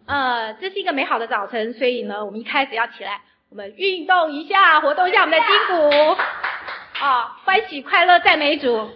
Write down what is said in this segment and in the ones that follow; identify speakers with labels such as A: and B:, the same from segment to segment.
A: 这是一个美好的早晨，所以呢，我们一开始要起来，我们运动一下，活动一下我们的筋骨，欢喜快乐赞美主。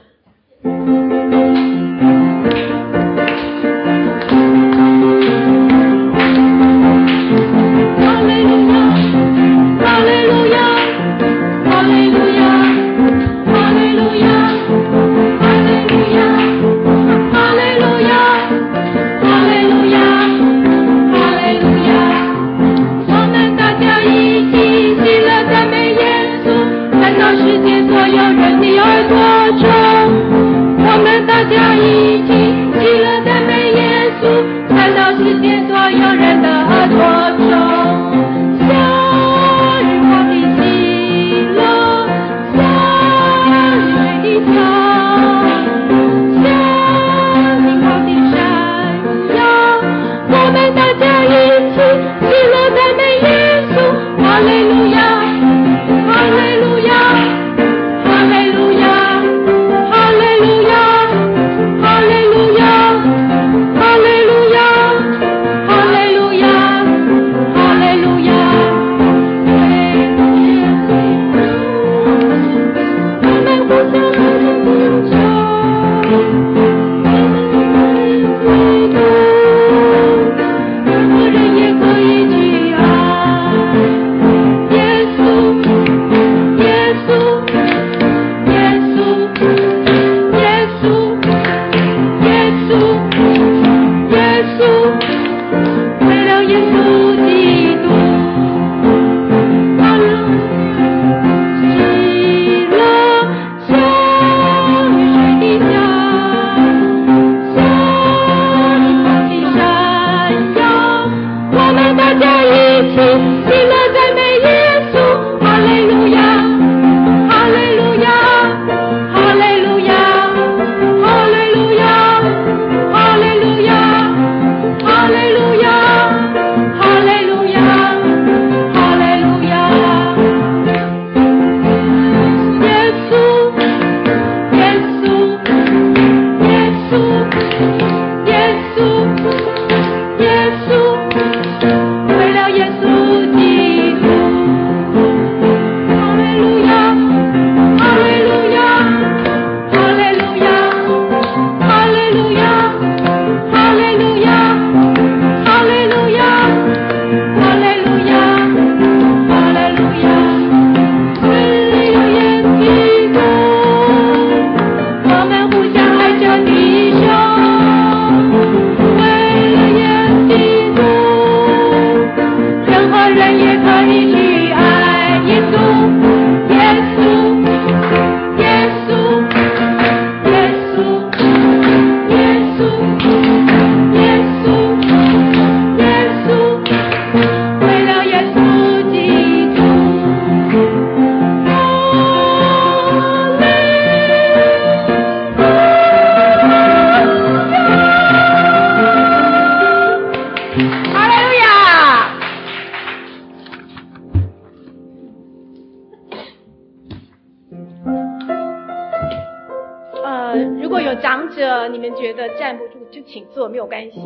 A: 如果有长者，你们觉得站不住就请坐，没有关系。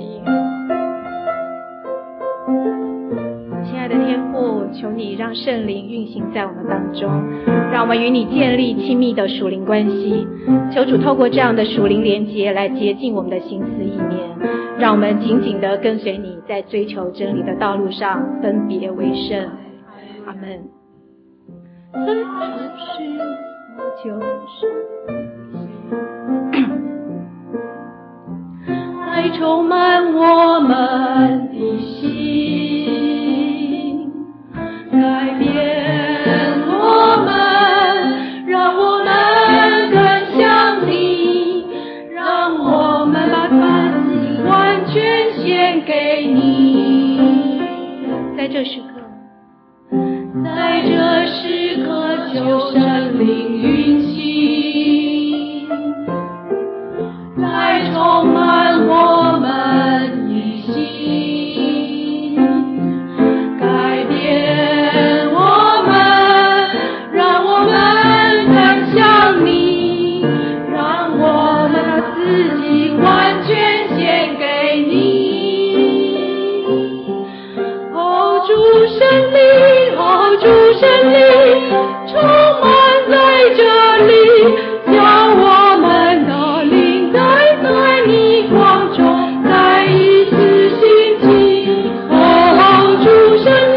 A: 亲爱的天父，求你让圣灵运行在我们当中，让我们与你建立亲密的属灵关系。求主透过这样的属灵连结来洁净我们的心思意念，让我们紧紧地跟随你，在追求真理的道路上分别为圣。阿们。来充满我们的心，改变我们，让我们更像你，让我们把自己完全献给你。在这时刻，求圣灵运行，来充满我们的心，改变我们，让我们更像你，让我们把自己完全献给你。
B: 神灵充满在这里，叫我们的灵在你光中再一次兴起。哦，主神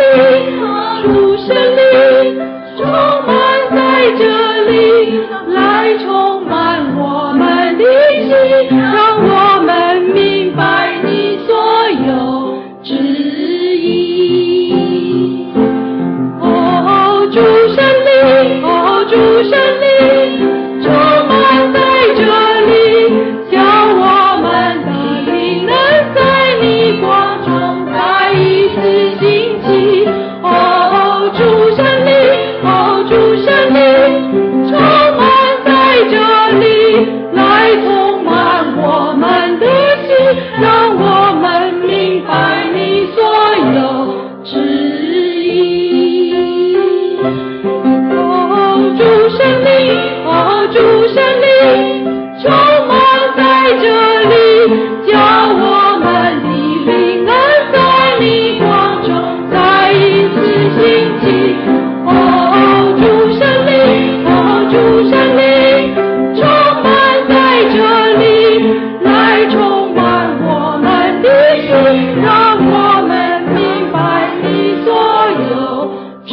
B: 灵充满在这里，来充满我们的心，让我们明白你所有旨意。哦，主神灵，哦，主神灵充满在这里，叫我们的灵能在你光中再一次兴起。哦，主神灵，哦，主神灵充满在这里，来充满我们的心，让我们明白你所有旨意。哦，主神灵，哦，主神灵充满在这里，叫我们的灵能在你光中再一次兴起。哦，主神灵，哦，主神灵充满在这里，来充满我们的心，让我们明白你所有旨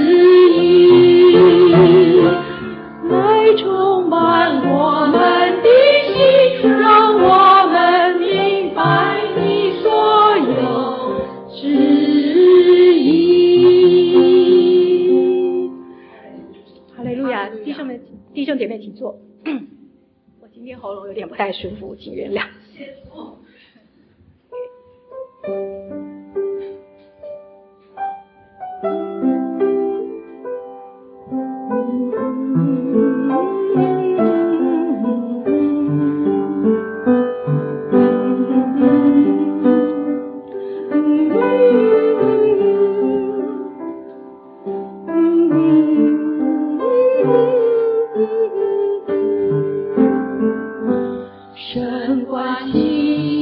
B: 意。来充满我们的心，让我们明白你所有旨意。
A: 哈利路亚，弟兄姐妹请坐。我今天喉咙有点不太舒服，请原谅。
B: 神关心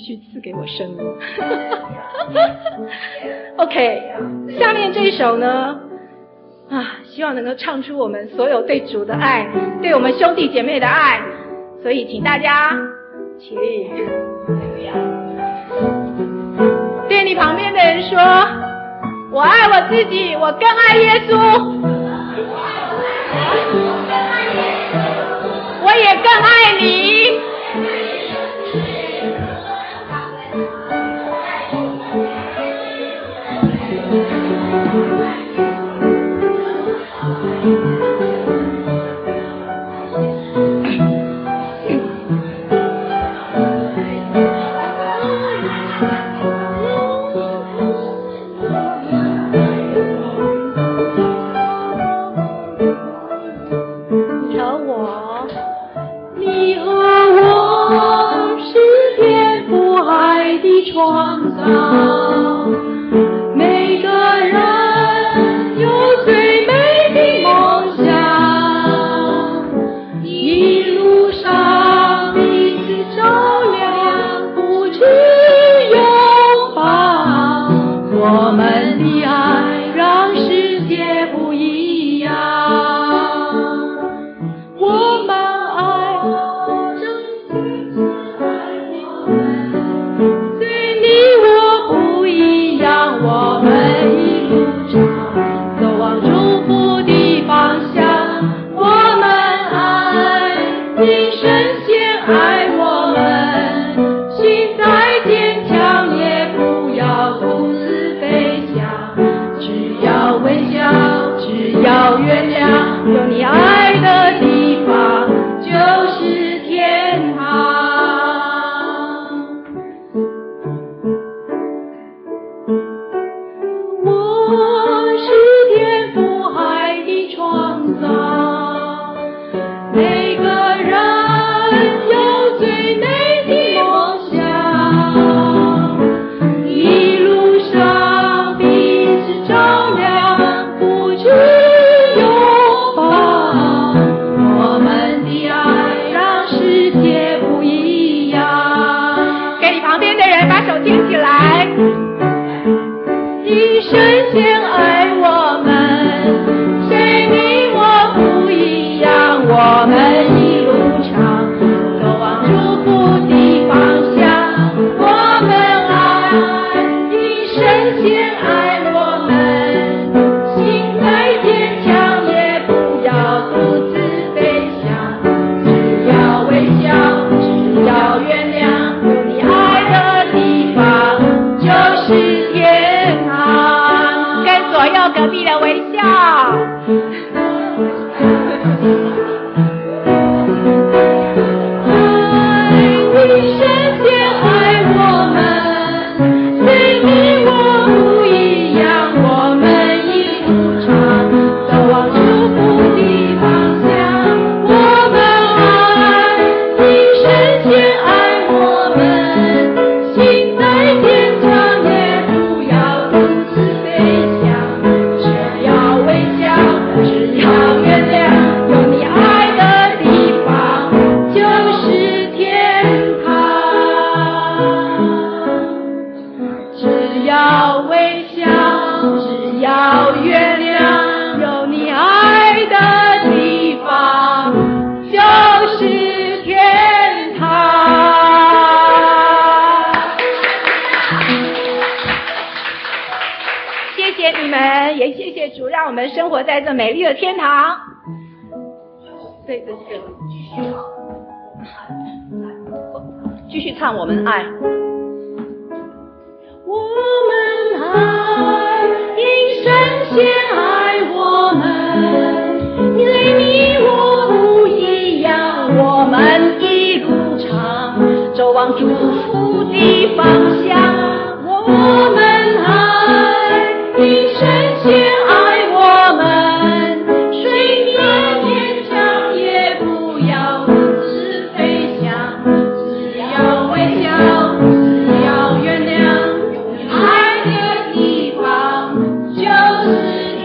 A: 续赐给我生命。OK， 下面这一首呢，希望能够唱出我们所有对主的爱，对我们兄弟姐妹的爱，所以请大家起立，对你旁边的人说，我爱我自己，我更爱耶稣，我也更爱你。
B: 创造，每个人有最美的梦想，一路上彼此照亮，不止拥抱，我们的爱让世界不一样，我们爱我们一路上走往祝福的方向，我们爱你，神先爱我们，心再坚强也不要独自飞翔，只要微笑，只要原谅，有你爱的地方就是天堂。我是天父海的创造，每个人有最美的梦想，一路上彼此照亮，不止拥抱，我们的爱让世界不一样。
A: 给你旁边的人把手牵起来。
B: 你神先爱我们，谁你我不一样，我们一路上走往祝福的方向，我们爱你，神先爱我们，心再坚强也不要独自飞翔，只要微笑，只要原谅，有你爱的地方就是天堂。
A: 跟左右隔壁的微笑。
B: 你神先爱我们，对你我不一样，我们一路上走往祝福的方向，我们爱你，神先爱我们，心再坚强也不要独自飞翔，只要微笑，只要原谅，有你爱的地方就是天堂。只要微笑，只要原谅，有你爱的地方就是天堂。
A: 谢谢你们，也谢谢主，让我们生活在这美丽的天堂。对，这是
C: 继续唱我们爱。
B: 我们爱，因神先爱我们，对你我不一样，我们一路上走往祝福的方向，我们爱，因神先爱我们，谁你坚强也不要独自飞翔，只要微笑，只要原谅，爱的地方就是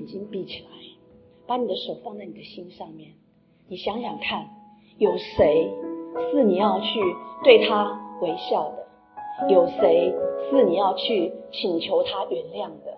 C: 眼睛闭起来，把你的手放在你的心上面，你想想看，有谁是你要去对他微笑的？有谁是你要去请求他原谅的？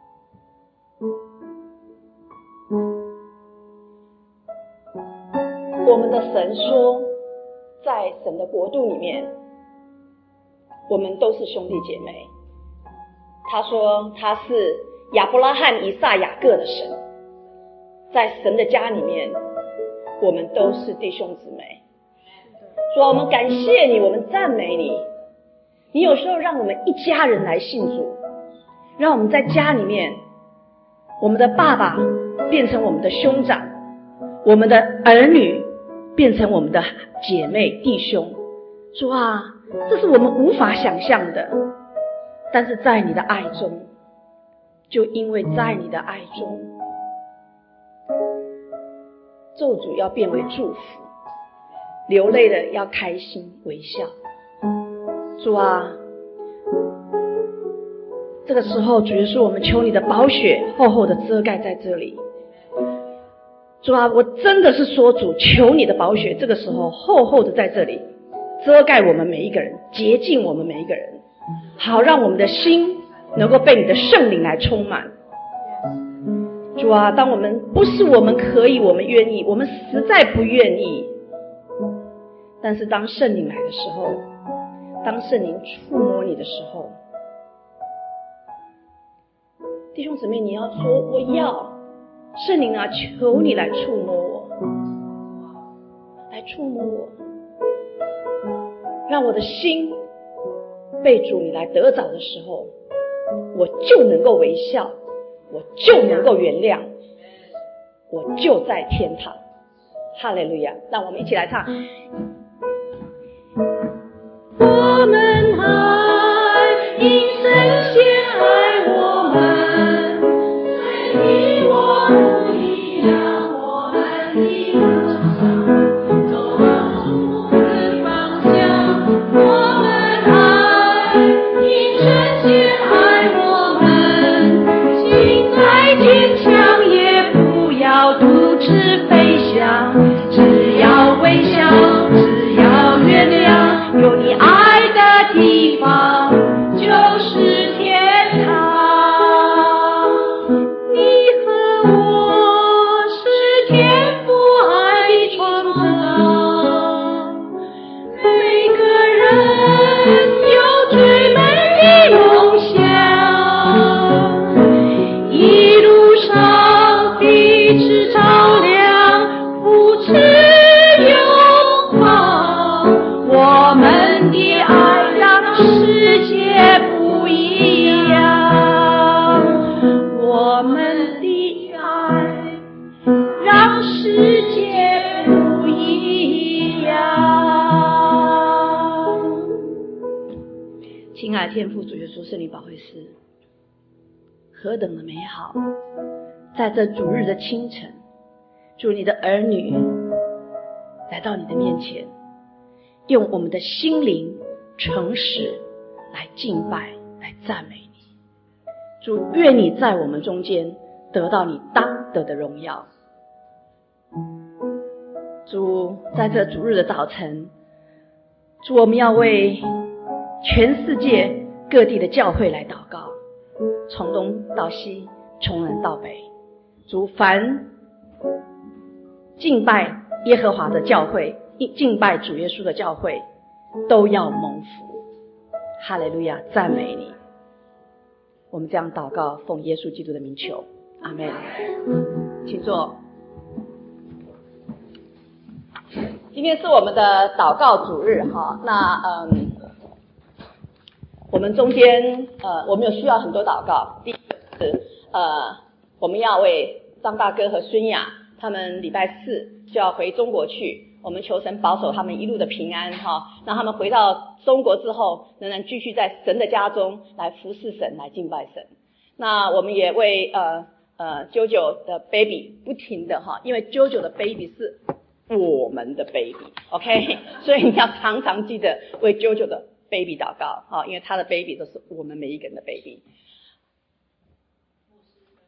C: 我们的神说，在神的国度里面，我们都是兄弟姐妹。他说他是亚伯拉罕、以撒、雅各的神，在神的家里面，我们都是弟兄姊妹。说我们感谢你，我们赞美你。你有时候让我们一家人来信主，让我们在家里面，我们的爸爸变成我们的兄长，我们的儿女变成我们的姐妹弟兄。主啊，这是我们无法想象的，但是在你的爱中，就因为在你的爱中，咒诅要变为祝福，流泪的要开心微笑。主啊，这个时候主耶稣，我们求你的宝血厚厚的遮盖在这里。主啊，我真的是说主，求你的宝血这个时候厚厚的在这里遮盖我们每一个人，洁净我们每一个人，好让我们的心能够被你的圣灵来充满。主啊，当我们不是我们可以，我们愿意，我们实在不愿意，但是当圣灵来的时候，当圣灵触摸你的时候，弟兄姊妹，你要说我要，圣灵啊，求你来触摸我，来触摸我，让我的心被主你来得着的时候，我就能够微笑，我就能够原谅，我就在天堂。哈利路亚！让我们一起来唱。
B: 我们爱，因神先爱我们，虽你我不一样，我们的路上走往祝福的方向。我们爱，因神先爱我们，心再坚强也不要独自飞翔，只要微笑，只要原谅，有你爱的地方就是天堂。你和我是天父爱的创造，每个人有最美的梦想，一路上彼此照亮，扶持拥抱，我们的爱让世界不一样，我们的爱让世界不一样。
C: 亲爱的天父主耶稣圣灵保惠师，何等的美好！在这主日的清晨，主你的儿女来到你的面前，用我们的心灵诚实来敬拜，来赞美你。主，愿你在我们中间得到你当得的荣耀。主，在这主日的早晨，主，我们要为全世界各地的教会来祷告，从东到西，从南到北。主，凡敬拜耶和华的教会，敬拜主耶稣的教会，都要蒙福。哈利路亚，赞美你。我们这样祷告，奉耶稣基督的名求，阿们。请坐。今天是我们的祷告主日哈，那我们中间我们有需要很多祷告。第一个是我们要为张大哥和孙雅他们礼拜四就要回中国去，我们求神保守他们一路的平安哈，让他们回到中国之后仍然继续在神的家中来服侍神，来敬拜神。那我们也为JoJo 的 baby 不停的哈，因为 JoJo 的 baby 是我们的 baby OK， 所以你要常常记得为 JoJo 的 baby 祷告哈，因为他的 baby 都是我们每一个人的 baby。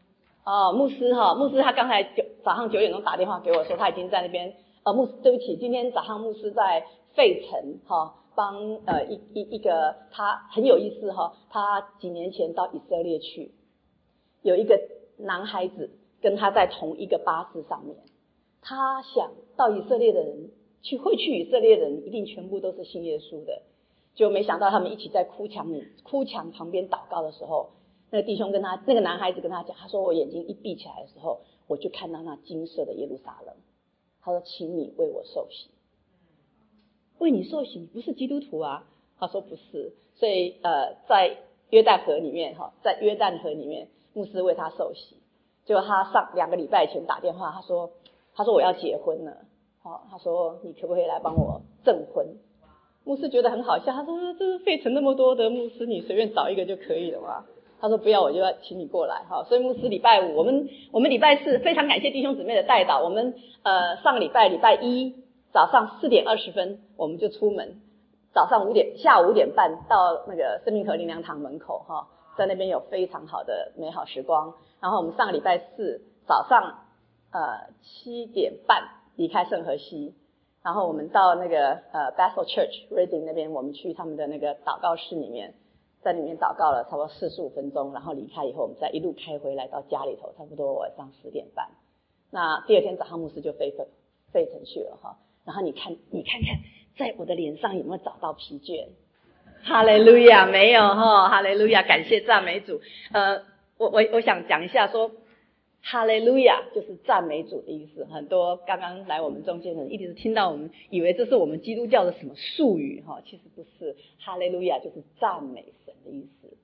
C: 牧师他刚才早上9点钟打电话给我说，他已经在那边。对不起，今天早上牧师在费城帮一个他很有意思他几年前到以色列去，有一个男孩子跟他在同一个巴士上面，他想到以色列的人会去以色列的人一定全部都是信耶稣的，就没想到他们一起在哭墙旁边祷告的时候，那个男孩子跟他讲，他说我眼睛一闭起来的时候，我就看到那金色的耶路撒冷。他说请你为我受洗。为你受洗，你不是基督徒啊？他说不是。所以在约旦河里面牧师为他受洗。结果他上2个礼拜前打电话，他说我要结婚了，他说你可不可以来帮我证婚？牧师觉得很好笑，他说这是费城那么多的牧师，你随便找一个就可以了嘛。他说不要，我就要请你过来。所以牧师礼拜5，我们礼拜4非常感谢弟兄姊妹的带导，我们上个礼拜1早上4点20分我们就出门，下午5点半到那个生命河灵粮堂门口在那边有非常好的美好时光。然后我们上个礼拜4早上7点半离开圣河西，然后我们到那个Bethel Church Reading 那边，我们去他们的那个祷告室里面，在里面祷告了差不多45分钟，然后离开以后我们再一路开回来到家里头，差不多晚上10点半。那第二天早上牧师就飞城去了然后你看看在我的脸上有没有找到疲倦？哈利路亚，没有哈利路亚，感谢赞美主。我想讲一下说哈利路亚就是赞美主的意思。很多刚刚来我们中间的人一直听到我们以为这是我们基督教的什么术语其实不是。哈利路亚就是赞美神的意思。